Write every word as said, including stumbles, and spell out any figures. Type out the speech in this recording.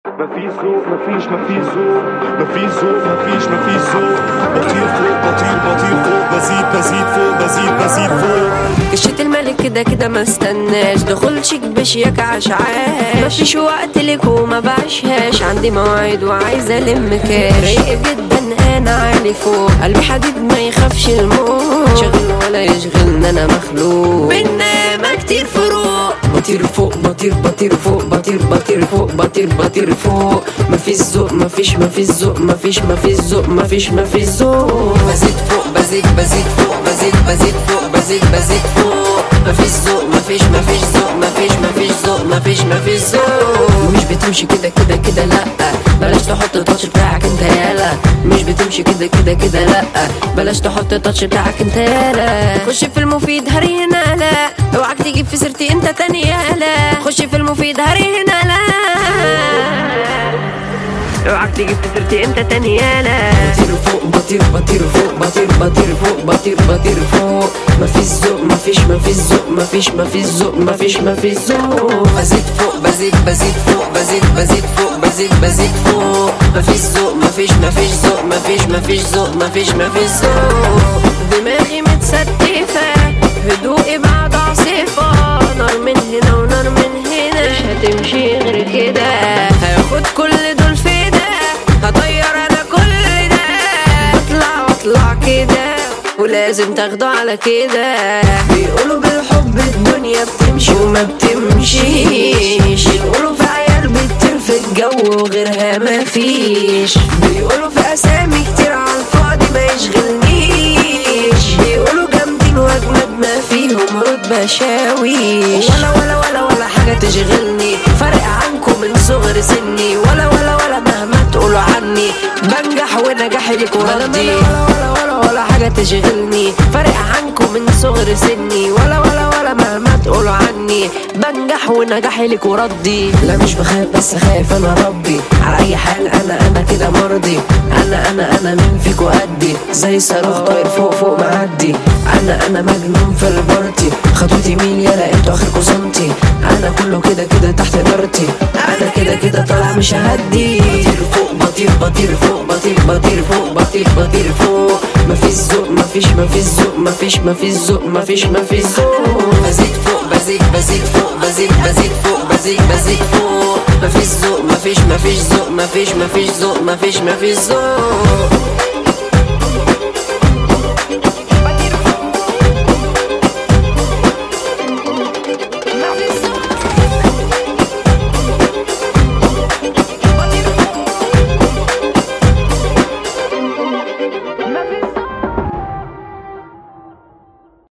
مفيش ذوق مفيش مفيش ذوق مفيش ذوق مفيش مفيش ذوق. بطير فوق بطير بطير فوق بزيد بزيد فوق بزيد بزيد فوق. قشة الملك كده كده ما استناش دخول شيك بشياك عشعاش. مفيش وقت لك وما بعشهاش عندي مواعيد وعايزة الم كاش. رايق جدا انا عالي فوق قلبي حديد ما يخافش الموت. شغل ولا يشغلنا انا مخلوق بنام كتير فروق. بطير فوق بطير بطير فوق بطير بطير فوق بطير بطير فوق. مفيش ذوق مفيش مفيش ذوق مفيش مفيش ذوق مفيش مفيش ذوق. بزيد فوق بزيد بزيد فوق بزيد بزيد فوق بزيد بزيد فوق. مفيش ذوق مفيش مفيش ذوق مفيش مفيش ذوق مفيش مفيش ذوق. مش بتمشي كده كده كده لأ بلاش تحط التاتش بتاعك انت يالا. مش بتمشي كده كده كده لأ بلاش تحط التاتش بتاعك انت يالا. خش في المفيد هري هنا لا اوعك تجيب في سيرتي انت تاني يالا. خش في المفيد هري هنا لا اوعك تجيب في سيرتي انت تاني يالا. بطير فوق بطير بطير فوق بطير بطير فوق بطير بطير فوق. مفيش ذوق مفيش مفيش ذوق مفيش مفيش ذوق مفيش مفيش ذوق. بزيد فوق بزيد بزيد فوق بزيد بزيد فوق بزيد بزيد فوق. مفيش ذوق مفيش مفيش ذوق مفيش مفيش ذوق مفيش مفيش ذوق. دماغي متستفة هدوئي بعد عاصفة. نار من هنا ونار من هنا مش هتمشي غير كده. هاخد كل دول فدا هطير انا كل ده. اطلع واطلع كده ولازم تاخده على كده. بيقولوا بالحب الدنيا بتمشي وما بتمشيش. بيقولوا في عيال بتطير في الجو وغيرها مفيش. بيقولوا في اسامي كتير على الفاضي ما يشغلنيش. بيقولوا جامدين واجمد ما فيهم رتبة شاويش. ولا ولا ولا ولا حاجة تشغلني فرق عنكم من صغر سني. ولا ولا ولا مهما تقولوا عني بنجح ونجاحي لكم ردي. ولا ولا ولا ولا حاجة تشغلني فرق عنكم من صغر سني. ولا ولا ولا مهما تقولوا عني بنجح ونجاحي لكم ردي. لا مش بخاف بس خايف انا ربي على اي حال. انا انا كده مرضي. انا انا انا مين فيكو قدي زي صاروخ طاير فوق فوق معدي. انا انا مجنون في البارتي خطوتي مين يلا انتوا اخركوا سنتي. انا كله كده كده تحت ادارتي. انا كده كده طالع مش ههدي. بطير فوق بطير بطير فوق بطير بطير فوق بطير بطير فوق. مفيش ذوق مفيش مفيش ذوق مفيش مفيش ذوق مفيش مفيش ذوق. بزيد فوق بزيد بزيد فوق بزيد بزيد فوق بزيد بزيد فوق. مفيش ذوق مفيش مفيش ذوق مفيش مفيش ذوق مفيش مفيش ذوق.